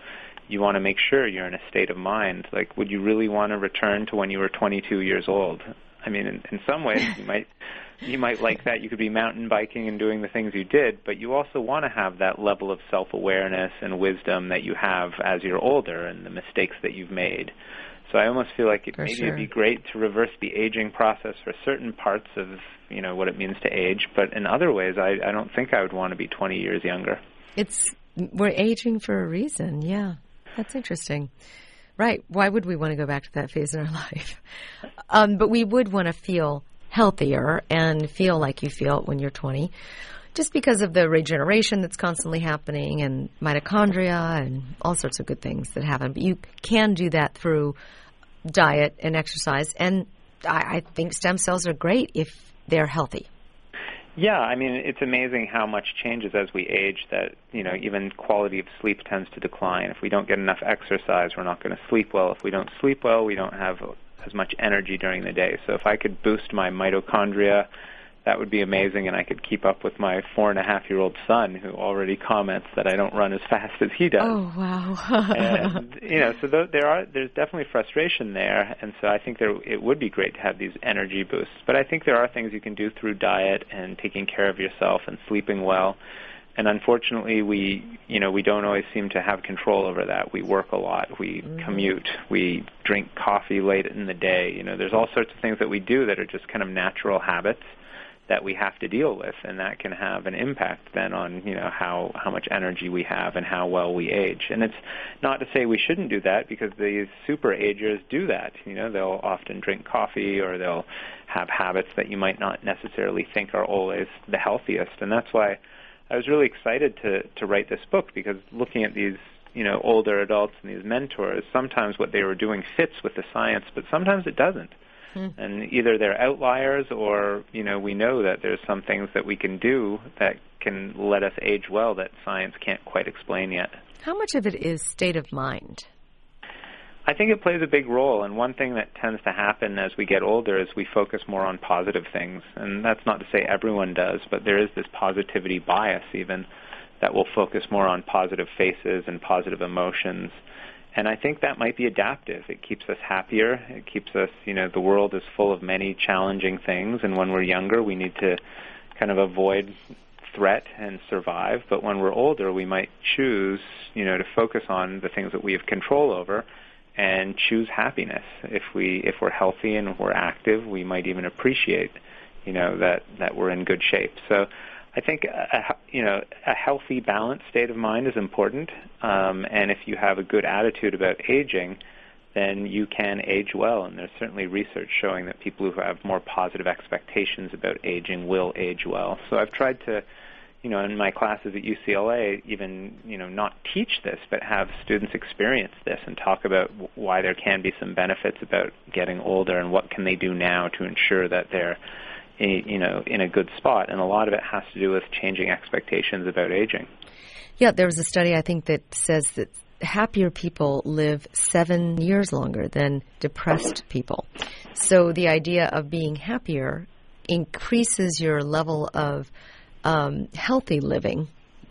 you want to make sure you're in a state of mind. Like, would you really want to return to when you were twenty-two years old? I mean, in, in some ways, you might you might like that. You could be mountain biking and doing the things you did, but you also want to have that level of self-awareness and wisdom that you have as you're older and the mistakes that you've made. So I almost feel like it, maybe sure. it'd be great to reverse the aging process for certain parts of, you know, what it means to age, but in other ways, I, I don't think I would want to be twenty years younger.
It's we're aging for a reason, yeah. That's interesting. Right. Why would we want to go back to that phase in our life? Um, but we would want to feel healthier and feel like you feel when you're twenty, just because of the regeneration that's constantly happening and mitochondria and all sorts of good things that happen. But you can do that through diet and exercise. And I, I think stem cells are great if they're healthy.
Yeah, I mean, it's amazing how much changes as we age that, you know, even quality of sleep tends to decline. If we don't get enough exercise, we're not going to sleep well. If we don't sleep well, we don't have as much energy during the day. So if I could boost my mitochondria, that would be amazing, and I could keep up with my four-and-a-half-year-old son, who already comments that I don't run as fast as he does.
Oh, wow.
And, you know, so th- there are there's definitely frustration there, and so I think there it would be great to have these energy boosts. But I think there are things you can do through diet and taking care of yourself and sleeping well. And unfortunately, we, you know, we don't always seem to have control over that. We work a lot. We mm-hmm. commute. We drink coffee late in the day. You know, there's all sorts of things that we do that are just kind of natural habits that we have to deal with, and that can have an impact then on, you know, how, how much energy we have and how well we age. And it's not to say we shouldn't do that, because these super agers do that. You know, they'll often drink coffee, or they'll have habits that you might not necessarily think are always the healthiest. And that's why I was really excited to, to write this book, because looking at these, you know, older adults and these mentors, sometimes what they were doing fits with the science, but sometimes it doesn't. And either they're outliers, or, you know, we know that there's some things that we can do that can let us age well that science can't quite explain yet.
How much of it is state of mind?
I think it plays a big role, and one thing that tends to happen as we get older is we focus more on positive things. And that's not to say everyone does, but there is this positivity bias even that will focus more on positive faces and positive emotions. And I think that might be adaptive. It keeps us happier. It keeps us, you know, the world is full of many challenging things, and when we're younger, we need to kind of avoid threat and survive. But when we're older, we might choose, you know, to focus on the things that we have control over and choose happiness. If we, if we're healthy and we're active, we might even appreciate, you know, that, that we're in good shape. So I think a, you know, a healthy, balanced state of mind is important, um, and if you have a good attitude about aging, then you can age well. And there's certainly research showing that people who have more positive expectations about aging will age well. So I've tried to, you know, in my classes at U C L A, even, you know, not teach this, but have students experience this and talk about why there can be some benefits about getting older and what can they do now to ensure that they're, you know, in a good spot. And a lot of it has to do with changing expectations about aging.
Yeah, there was a study, I think, that says that happier people live seven years longer than depressed people. So the idea of being happier increases your level of um, healthy living.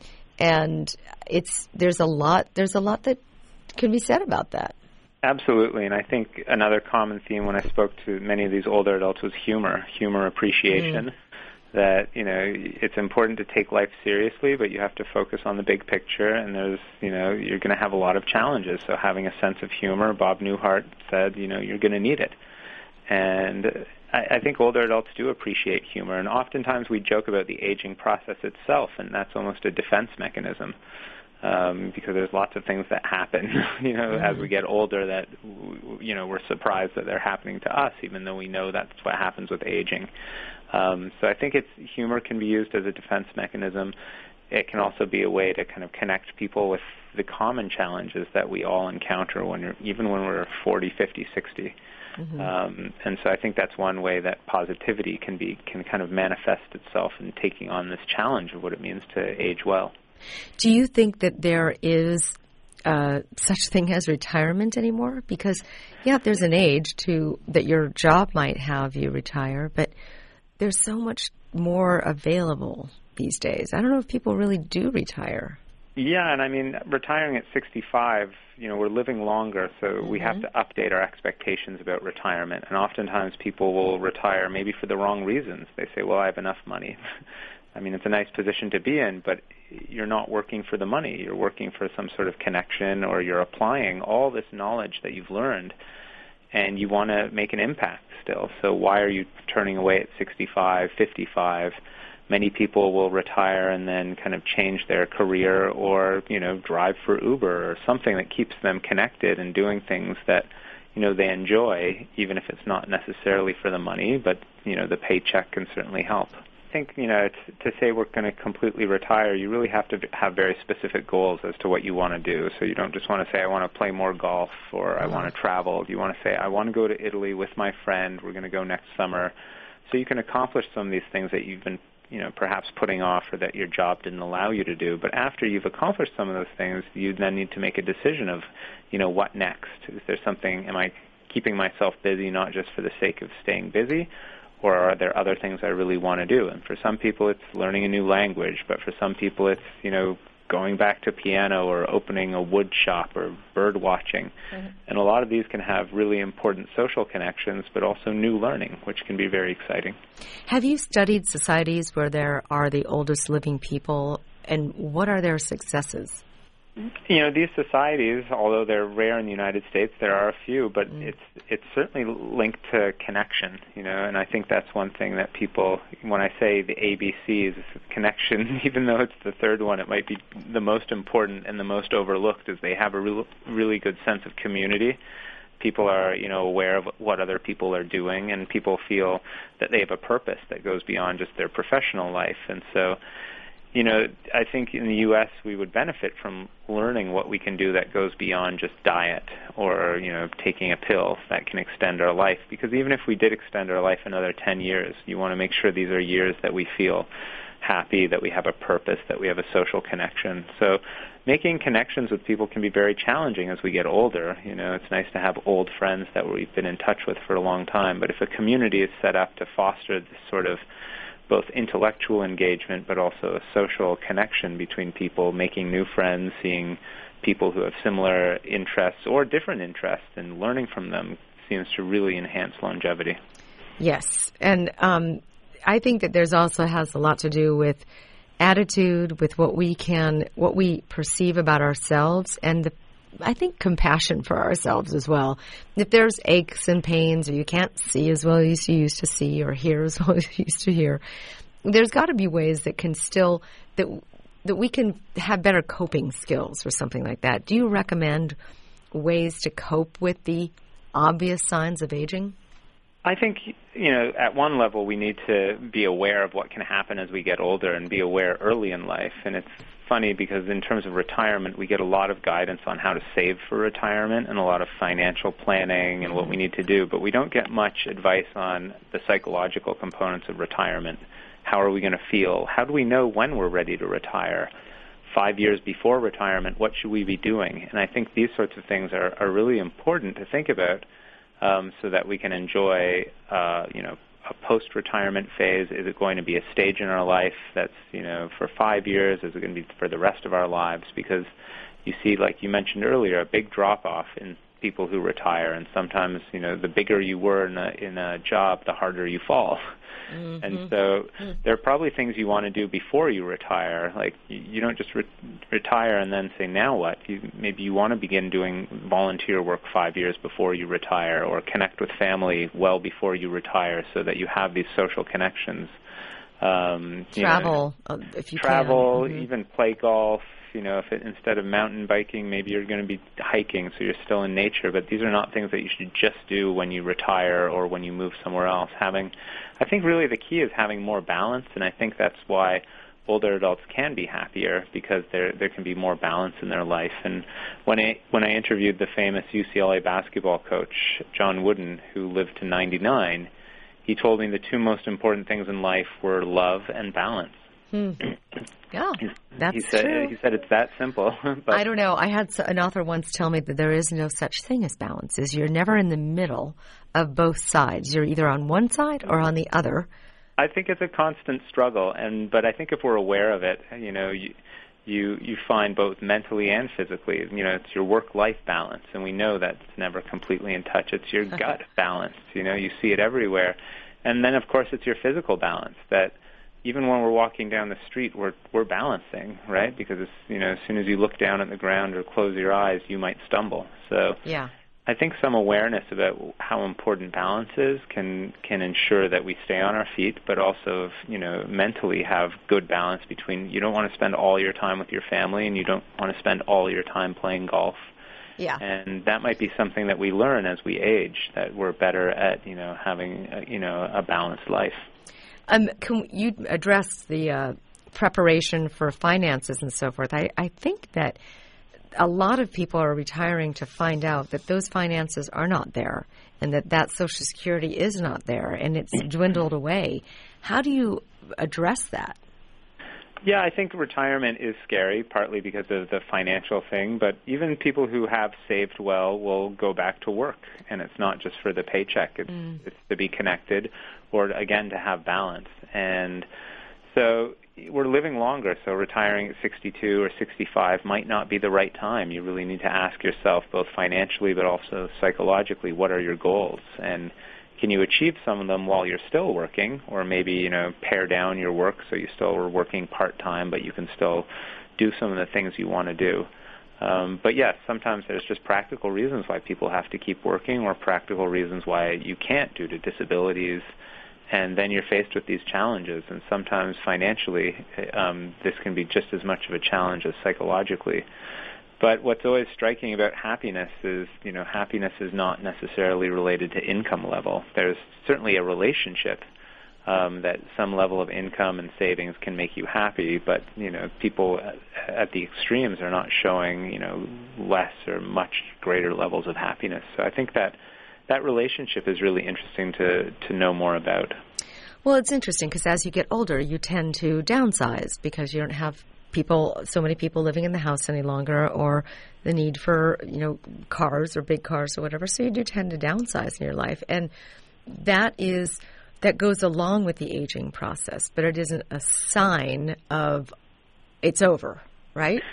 And it's there's a lot there's a lot that can be said about that.
Absolutely, and I think another common theme when I spoke to many of these older adults was humor, humor appreciation, mm. that, you know, it's important to take life seriously, but you have to focus on the big picture, and there's, you know, you're going to have a lot of challenges, so having a sense of humor, Bob Newhart said, you know, you're going to need it. And I, I think older adults do appreciate humor, and oftentimes we joke about the aging process itself, and that's almost a defense mechanism. Um, because there's lots of things that happen, you know, mm-hmm. as we get older that, you know, we're surprised that they're happening to us, even though we know that's what happens with aging. Um, so I think it's humor can be used as a defense mechanism. It can also be a way to kind of connect people with the common challenges that we all encounter when you're, even when we're forty, fifty, sixty. Mm-hmm. Um, and so I think that's one way that positivity can be can kind of manifest itself in taking on this challenge of what it means to age well.
Do you think that there is uh, such thing as retirement anymore? Because, yeah, there's an age to that your job might have you retire, but there's so much more available these days. I don't know if people really do retire.
Yeah, and I mean, retiring at sixty-five, you know, we're living longer, so mm-hmm. we have to update our expectations about retirement. And oftentimes people will retire maybe for the wrong reasons. They say, well, I have enough money. I mean, it's a nice position to be in, but you're not working for the money. You're working for some sort of connection, or you're applying all this knowledge that you've learned, and you want to make an impact still. So why are you turning away at sixty-five, fifty-five? Many people will retire and then kind of change their career, or, you know, drive for Uber or something that keeps them connected and doing things that, you know, they enjoy, even if it's not necessarily for the money, but, you know, the paycheck can certainly help. I think, you know, it's, to say we're going to completely retire, you really have to have very specific goals as to what you want to do. So you don't just want to say, I want to play more golf, or I want to travel. You want to say, I want to go to Italy with my friend. We're going to go next summer. So you can accomplish some of these things that you've been, you know, perhaps putting off, or that your job didn't allow you to do. But after you've accomplished some of those things, you then need to make a decision of, you know, what next? Is there something, am I keeping myself busy not just for the sake of staying busy, or are there other things I really want to do? And for some people it's learning a new language, but for some people it's, you know, going back to piano, or opening a wood shop, or bird watching. Mm-hmm. And a lot of these can have really important social connections, but also new learning, which can be very exciting.
Have you studied societies where there are the oldest living people, and what are their successes?
You know, these societies, although they're rare in the United States, there are a few, but mm. it's it's certainly linked to connection, you know, and I think that's one thing that people, when I say the A B Cs, connection, even though it's the third one, it might be the most important and the most overlooked, is they have a real, really good sense of community. People are, you know, aware of what other people are doing, and people feel that they have a purpose that goes beyond just their professional life. And so, you know, I think in the U S we would benefit from learning what we can do that goes beyond just diet, or, you know, taking a pill that can extend our life. Because even if we did extend our life another ten years, you want to make sure these are years that we feel happy, that we have a purpose, that we have a social connection. So making connections with people can be very challenging as we get older. You know, it's nice to have old friends that we've been in touch with for a long time. But if a community is set up to foster this sort of both intellectual engagement, but also a social connection between people, making new friends, seeing people who have similar interests or different interests, and learning from them seems to really enhance longevity.
Yes, and um, I think that there's also has a lot to do with attitude, with what we can, what we perceive about ourselves, and the I think compassion for ourselves as well. If there's aches and pains, or you can't see as well as you used to see, or hear as well as you used to hear, there's got to be ways that can still, that that we can have better coping skills or something like that. Do you recommend ways to cope with the obvious signs of aging?
I think, you know, at one level we need to be aware of what can happen as we get older, and be aware early in life. And it's funny because in terms of retirement, we get a lot of guidance on how to save for retirement, and a lot of financial planning and what we need to do, but we don't get much advice on the psychological components of retirement. How are we going to feel? How do we know when we're ready to retire? Five years before retirement, what should we be doing? And I think these sorts of things are, are really important to think about. Um, so that we can enjoy, uh, you know, a post-retirement phase. Is it going to be a stage in our life that's, you know, for five years? Is it going to be for the rest of our lives? Because you see, like you mentioned earlier, a big drop-off in people who retire, and sometimes, you know, the bigger you were in a, in a job, the harder you fall. Mm-hmm. And so mm-hmm. there are probably things you want to do before you retire. Like, you, you don't just re- retire and then say, now what? You, maybe you want to begin doing volunteer work five years before you retire, or connect with family well before you retire, so that you have these social connections. Um,
travel,
you know,
if you
travel,
can. Mm-hmm.
even play golf. You know, if it, instead of mountain biking, maybe you're going to be hiking, so you're still in nature. But these are not things that you should just do when you retire or when you move somewhere else. Having, I think really the key is having more balance, and I think that's why older adults can be happier, because there there can be more balance in their life. And when I when I interviewed the famous U C L A basketball coach, John Wooden, who lived to ninety-nine, he told me the two most important things in life were love and balance.
Hmm. Yeah, that's
he said,
true.
He said it's that simple. But
I don't know. I had an author once tell me that there is no such thing as balance. Is you're never in the middle of both sides. You're either on one side or on the other.
I think it's a constant struggle, and but I think if we're aware of it, you know, you, you you find both mentally and physically. You know, it's your work-life balance, and we know that it's never completely in touch. It's your gut balance. You know, you see it everywhere. And then, of course, it's your physical balance, that even when we're walking down the street, we're we're balancing, right? Because, it's, you know, as soon as you look down at the ground or close your eyes, you might stumble. So
yeah.
I think some awareness about how important balance is can can ensure that we stay on our feet, but also, you know, mentally have good balance between, you don't want to spend all your time with your family and you don't want to spend all your time playing golf.
Yeah.
And that might be something that we learn as we age, that we're better at, you know, having, a, you know, a balanced life.
Um, can you address the uh, preparation for finances and so forth? I, I think that a lot of people are retiring to find out that those finances are not there and that that Social Security is not there and it's dwindled away. How do you address that?
Yeah, I think retirement is scary, partly because of the financial thing, but even people who have saved well will go back to work, and it's not just for the paycheck. It's, mm. it's to be connected or, again, to have balance. And so we're living longer, so retiring at sixty-two or sixty-five might not be the right time. You really need to ask yourself, both financially but also psychologically, what are your goals? And can you achieve some of them while you're still working, or maybe, you know, pare down your work so you still are working part-time, but you can still do some of the things you want to do. Um, but yes, sometimes there's just practical reasons why people have to keep working, or practical reasons why you can't due to disabilities, and then you're faced with these challenges. And sometimes financially, um, this can be just as much of a challenge as psychologically. But what's always striking about happiness is, you know, happiness is not necessarily related to income level. There's certainly a relationship um, that some level of income and savings can make you happy, but, you know, people at the extremes are not showing, you know, less or much greater levels of happiness. So I think that that relationship is really interesting to, to know more about.
Well, it's interesting because as you get older, you tend to downsize because you don't have people, so many people living in the house any longer, or the need for, you know, cars or big cars or whatever. So you do tend to downsize in your life. And that is, that goes along with the aging process, but it isn't a sign of it's over, right?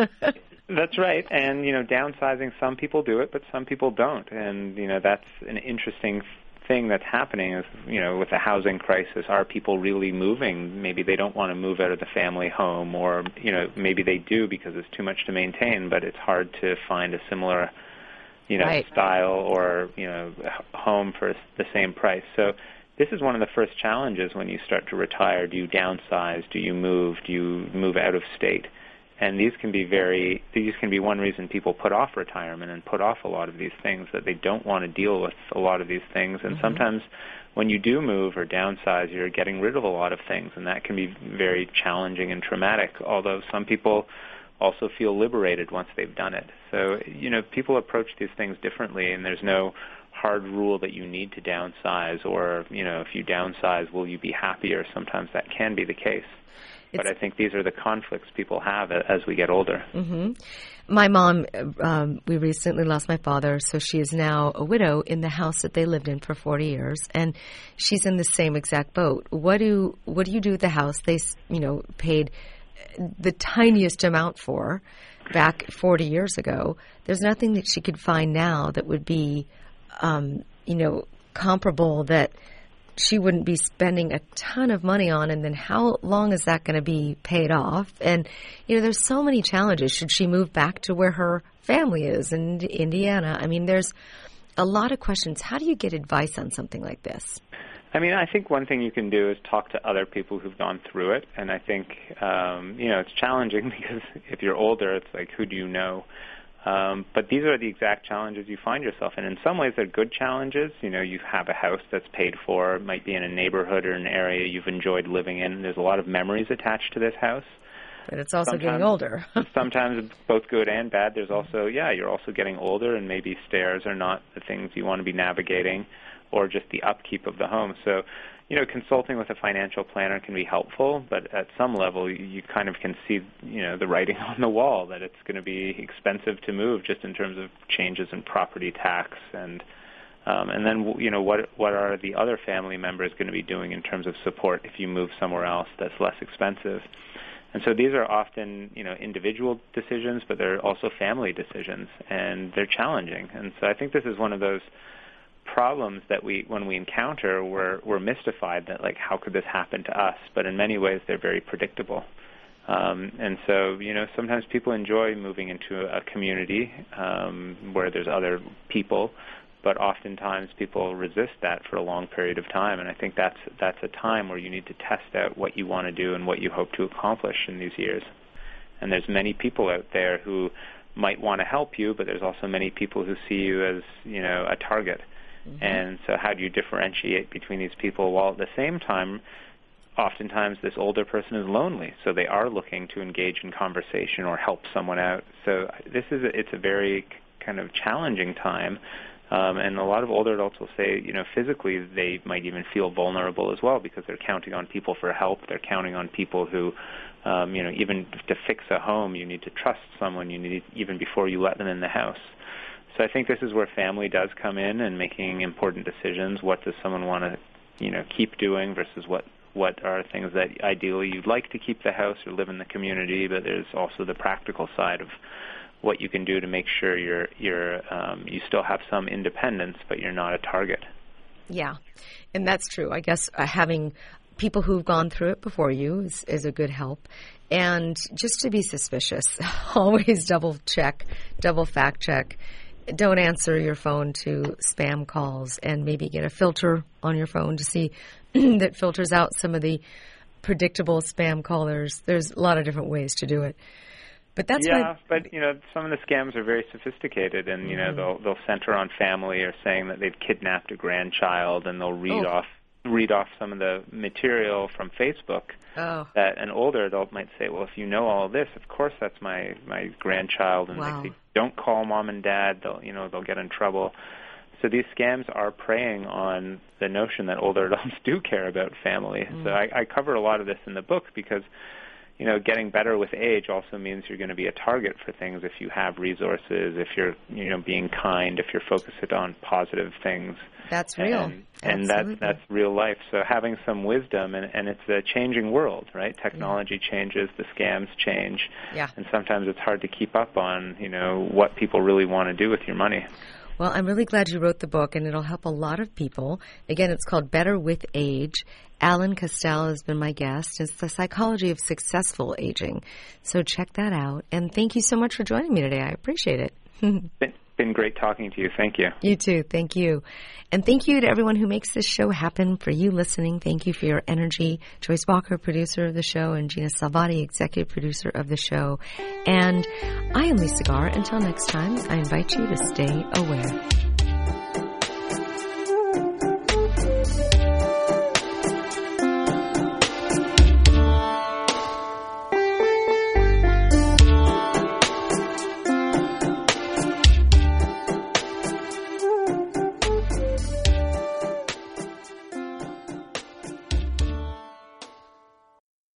That's right. And, you know, downsizing, some people do it, but some people don't. And, you know, that's an interesting thing that's happening is, you know, with the housing crisis, are people really moving? Maybe they don't want to move out of the family home, or, you know, maybe they do because it's too much to maintain, but it's hard to find a similar, you know, right. style or, you know, home for the same price. So this is one of the first challenges when you start to retire. Do you downsize? Do you move? Do you move out of state? And these can be very, these can be one reason people put off retirement and put off a lot of these things, that they don't want to deal with a lot of these things. And mm-hmm. sometimes when you do move or downsize, you're getting rid of a lot of things, and that can be very challenging and traumatic, although some people also feel liberated once they've done it. So, you know, people approach these things differently, and there's no hard rule that you need to downsize, or, you know, if you downsize, will you be happier? Sometimes that can be the case. But I think these are the conflicts people have as we get older.
Mm-hmm. My mom, um, we recently lost my father, so she is now a widow in the house that they lived in for forty years, and she's in the same exact boat. What do what do you do with the house they, you know, paid the tiniest amount for back forty years ago? There's nothing that she could find now that would be, um, you know, comparable, that she wouldn't be spending a ton of money on, and then how long is that going to be paid off? And, you know, there's so many challenges. Should she move back to where her family is in Indiana? I mean, there's a lot of questions. How do you get advice on something like this?
I mean, I think one thing you can do is talk to other people who've gone through it. And I think, um, you know, it's challenging because if you're older, it's like, who do you know? Um, but these are the exact challenges you find yourself in. In some ways, they're good challenges. You know, you have a house that's paid for. It might be in a neighborhood or an area you've enjoyed living in. There's a lot of memories attached to this house.
But it's also sometimes, getting older.
Sometimes both good and bad. There's also, yeah, you're also getting older, and maybe stairs are not the things you want to be navigating, or just the upkeep of the home. So, you know, consulting with a financial planner can be helpful, but at some level you kind of can see, you know, the writing on the wall that it's going to be expensive to move, just in terms of changes in property tax, and um, and then, you know, what what are the other family members going to be doing in terms of support if you move somewhere else that's less expensive. And so these are often, you know, individual decisions, but they're also family decisions, and they're challenging. And so I think this is one of those problems that we, when we encounter, we're, we're mystified that, like, how could this happen to us? But in many ways, they're very predictable. Um, and so, you know, sometimes people enjoy moving into a community um, where there's other people, but oftentimes people resist that for a long period of time. And I think that's that's a time where you need to test out what you want to do and what you hope to accomplish in these years. And there's many people out there who might want to help you, but there's also many people who see you as, you know, a target. Mm-hmm. And so how do you differentiate between these people while at the same time, oftentimes this older person is lonely, so they are looking to engage in conversation or help someone out. So this is a, it's a very kind of challenging time, um, and a lot of older adults will say, you know, physically they might even feel vulnerable as well because they're counting on people for help. They're counting on people who, um, you know, even to fix a home, you need to trust someone. You need even before you let them in the house. So I think this is where family does come in and making important decisions. What does someone want to, you know, keep doing versus what what are things that ideally you'd like to keep the house or live in the community, but there's also the practical side of what you can do to make sure you're you're um, you still have some independence, but you're not a target.
Yeah, and that's true. I guess uh, having people who've gone through it before you is, is a good help. And just to be suspicious, always double check, double fact check. Don't answer your phone to spam calls, and maybe get a filter on your phone to see that filters out some of the predictable spam callers. There's a lot of different ways to do it. But that's
yeah,
my...
but you know, some of the scams are very sophisticated, and you know, mm-hmm. they'll they'll center on family or saying that they've kidnapped a grandchild, and they'll read oh. off read off some of the material from Facebook.
Oh.
That an older adult might say, well, if you know all this, of course that's my my grandchild, and
wow.
they say, don't call mom and dad. They'll you know they'll get in trouble. So these scams are preying on the notion that older adults do care about family. Mm. So I, I cover a lot of this in the book because, you know, getting better with age also means you're going to be a target for things if you have resources, if you're, you know, being kind, if you're focused on positive things.
That's real.
And, and that's, that's real life. So having some wisdom, and, and it's a changing world, right? Technology yeah. changes, the scams change.
Yeah.
And sometimes it's hard to keep up on, you know, what people really want to do with your money.
Well, I'm really glad you wrote the book, and it'll help a lot of people. Again, it's called Better with Age. Alan Castell has been my guest. It's the psychology of successful aging. So check that out. And thank you so much for joining me today. I appreciate it.
It's been great talking to you. Thank you.
You too. Thank you. And thank you to everyone who makes this show happen. For you listening, thank you for your energy. Joyce Walker, producer of the show, and Gina Salvati, executive producer of the show. And I am Lisa Garr. Until next time, I invite you to stay aware.